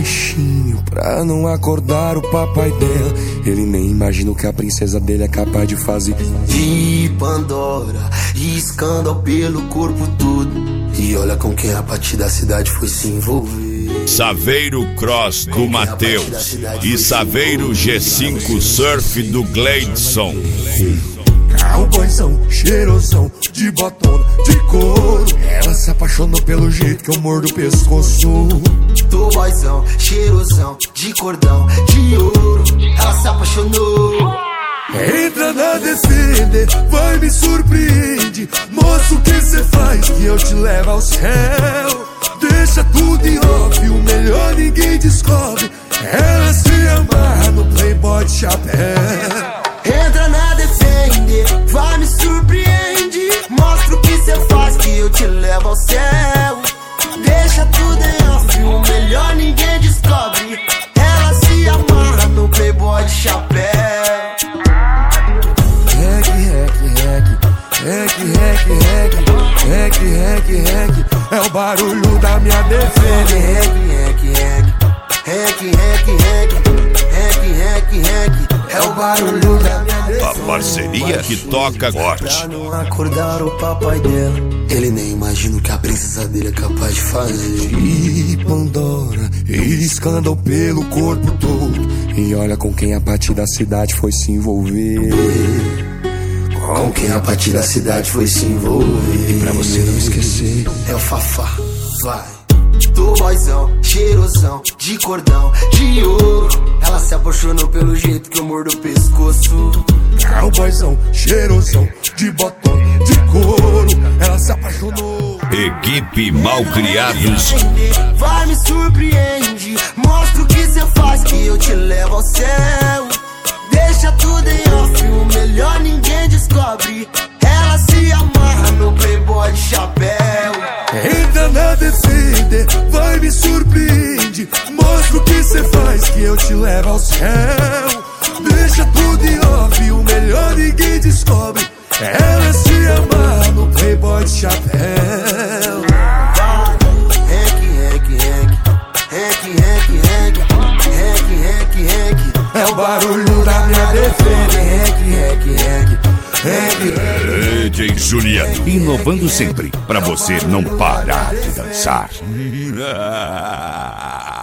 baixinho pra não acordar o papai dela. Ele nem imagina o que a princesa dele é capaz de fazer. E Pandora, e escândalo pelo corpo todo. E olha com quem a partir da cidade foi se envolver. Saveiro Cross do Matheus e Saveiro G5 Surf do Gleidson. Cowboyzão, cheirosão, de botona, de couro. Ela se apaixonou pelo jeito que eu mordo o pescoço. Tô boyzão, cheirosão, de cordão, de ouro. Ela se apaixonou. Entra na Defender, vai me surpreende. Mostra o que cê faz que eu te levo ao céu. Deixa tudo em off, o melhor ninguém descobre. Ela se amarra no Playboy de chapéu. Entra na Defender, vai me surpreende. Mostra o que cê faz que eu te levo ao céu. Deixa tudo em off, o melhor ninguém descobre. Ela se amarra no Playboy de chapéu. É o barulho da minha defesa. É o barulho da minha defesa. A parceria que toca forte. Pra não acordar o papai dela. Ele nem imagina o que a princesa dele é capaz de fazer. E Pandora, e escândalo pelo corpo todo. E olha com quem a partir da cidade foi se envolver. Com quem a partir da cidade foi se envolver. E pra você não esquecer, é o Fafá, vai. Tô boyzão, cheirosão, de cordão, de ouro. Ela se apaixonou pelo jeito que eu mordo o pescoço. Cowboyzão, cheirosão, de botão, de couro. Ela se apaixonou. Equipe Malcriados. Vai me surpreende. Mostra o que cê faz que eu te levo ao céu. Deixa tudo em off, o melhor ninguém descobre. Ela se amarra no Playboy de chapéu. Entra na Defender, vai me surpreende. Mostra o que cê faz que eu te levo ao céu. Deixa tudo em off, o melhor ninguém descobre. Ela se amarra no Playboy de chapéu. É o barulho da minha defesa. DJ Juliano, inovando sempre, pra você não parar de dançar.